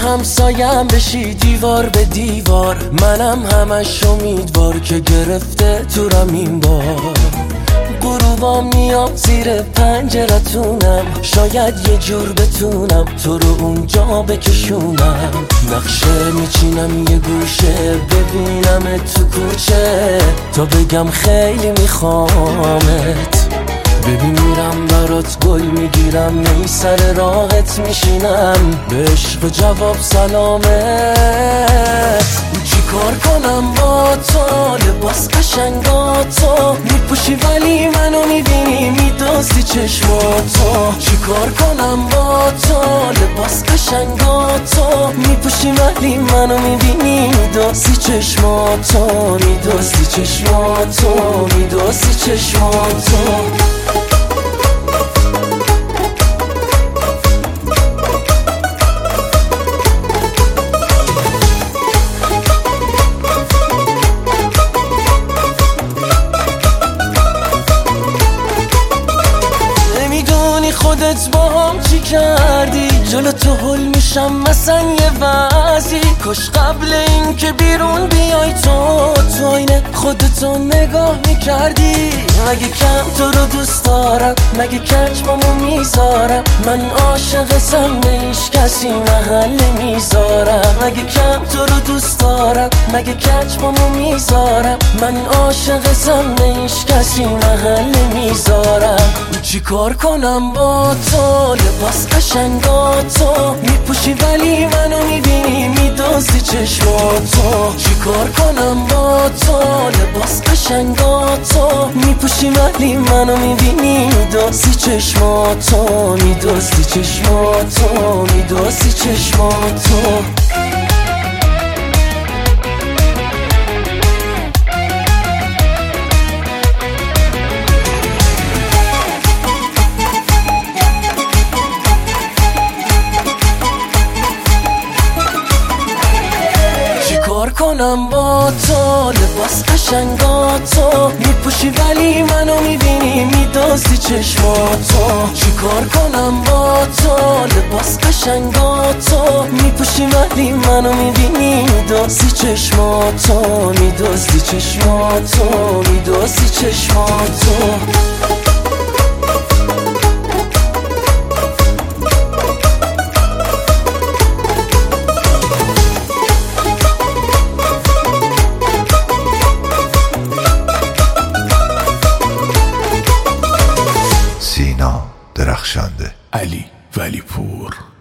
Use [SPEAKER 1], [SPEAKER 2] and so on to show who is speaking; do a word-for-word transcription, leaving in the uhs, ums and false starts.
[SPEAKER 1] همسایم بشی دیوار به دیوار، منم همش امیدوار که گرفته تورم این بار. غروبا میام زیر پنجرتونم، شاید یه جور بتونم تو رو اونجا بکشونم. نقشه میچینم یه گوشه، ببینم تو کوچه تا بگم خیلی میخوامت. ببین میرم برات گل میگیرم، نی سر راحت میشینم، به عشق و جواب سلامت. چی کار کنم با تو، لباس قشنگاتو میپوشی ولی منو میبینی میدوزی چشماتو. چی کار کنم با تو، لباس قشنگاتو میپوشی ولی منو میبینی میدوزی چشماتو، میدوزی چشماتو، میدوزی چشماتو. خودت با هم چی کردی، جلو تو هل میشم مثلا یه وضعی. کاش قبل این که بیرون بیای تو تو اینه خودتو نگاه میکردی. مگه کم تو رو دوست دارم، مگه کچمامو میذارم، من عاشقتم به هیچ کسی محل میذارم. مگه کم تو رو دوست دارم، مگه کچمامو میذارم، من عاشقتم به هیچ کسی محل میذارم. چی کار کنم با تو، لباس قشنگاتو میپوشی ولی منو میبینی میدوزی چشماتو. چی کار کنم با تو، لباس قشنگاتو میپوشی ولی منو میبینی میدوزی چشماتو، میدوزی چشماتو، میدوزی چشماتو. کار کنم با تو، لباس قشنگاتو میپوشی ولی منو میبینی میدوزی چشماتو. چی کار کنم با تو، لباس قشنگاتو میپوشی ولی منو میبینی میدوزی چشماتو، میدوزی چشماتو، میدوزی چشماتو.
[SPEAKER 2] سینا درخشنده،
[SPEAKER 3] علی ولی پور.